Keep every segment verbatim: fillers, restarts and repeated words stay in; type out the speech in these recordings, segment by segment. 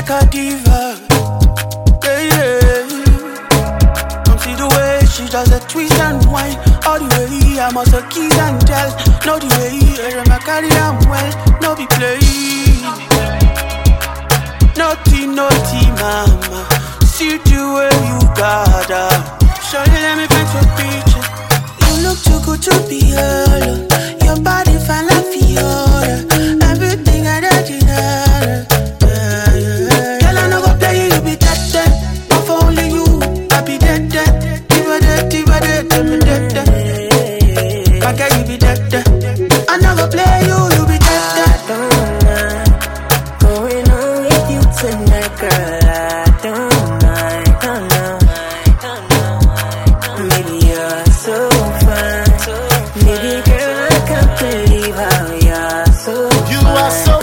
like a diva. Yeah, yeah. Come see the way she does the twist and whine. All the way I must have kiss and tell. Know the way I carry am well. No be play. Naughty, naughty mama. See the way you got her. Surely let me paint your picture. You look too good to be alone. Your body fine like Fiona. Everything I did in her. Yeah, yeah. Girl, I know go play you be dead dead. But for only you, I be dead dead. Diva dead, diva dead, tell me dead dead. My girl, you be dead dead. I know go play you, you be dead dead. I don't mind going on with you tonight, girl. I don't mind, oh no. Maybe you're so fine. Maybe girl, I can't believe how you're so fine. You are so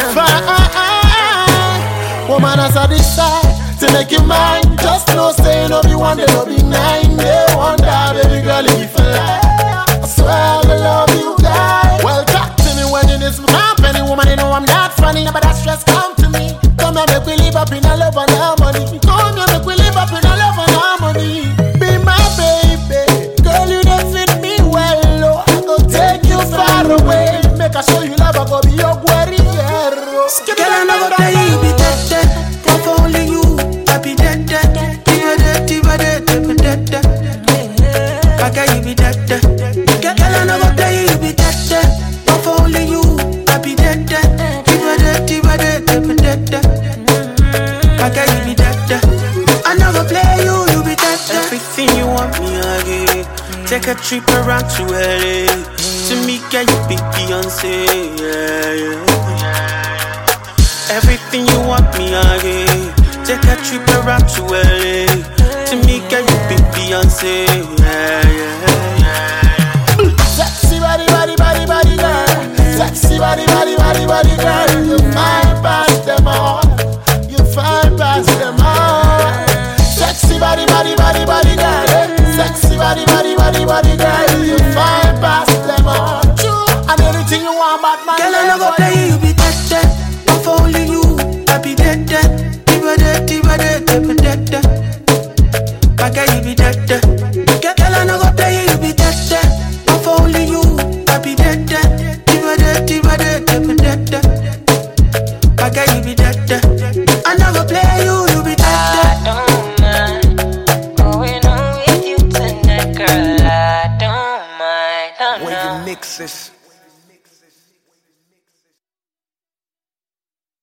fine. Woman, as I decide to make you mine, just know say no be one day, no be nine. They wonder, baby girl, if you fly. I swear I will love you, guys. Well, talk to me when you need some company. Woman, you know I'm not funny, but that stress come to me. Come here, make we live up in a love and harmony. Come here, make we live up in a love and harmony. Be my baby, girl, you don't fit me well. Oh, I go take you far away. Make I show you love, I go be your guerrero. Girl, I know go play you be dead dead. But for only you, I be dead dead. Diva dead, diva dead, tell me dead dead. My girl, you be dead dead. Girl, I know go play you be dead dead. But for only you, I be dead dead. Diva dead, diva dead, tell me dead dead. My girl, you be dead dead. I know go play you, you be dead dead. Everything you want me, I get it. Take a trip around to L A. To me, girl, you be Beyonce. Yeah, yeah. Everything you want me, I get. Take a trip around to L A. To me, girl, you be Beyonce. Yeah, yeah, yeah. Sexy body, body, body, body girl. Sexy body, body, body, body girl. You fine past them all. You fine past them all. Sexy body, body, body, body girl. Sexy body, body, body, body girl. You fine past them all. True, and anything you want, Batman. Girl, I know go play you be dead dead. But for only you, I be dead dead. Diva dead, diva dead, tell me dead dead. My girl, you be dead dead. Girl, I know go play you be dead dead. But for only you, I be dead dead. Diva dead, diva dead, tell me dead dead. My girl, you be dead dead. I know go play you, you be dead dead. I don't mind going on with you tonight, girl. I don't mind, oh no. When you mix this.